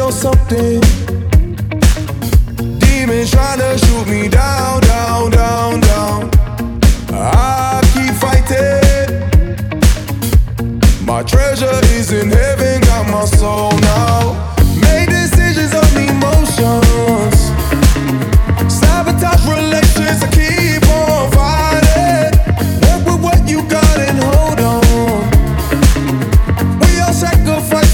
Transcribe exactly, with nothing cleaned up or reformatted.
know something. Demons trying to shoot me down, down, down, down. I keep fighting. My treasure is in heaven, got my soul now. Make decisions on emotions. Sabotage relations, I keep on fighting. Work with what you got and hold on. We all sacrifice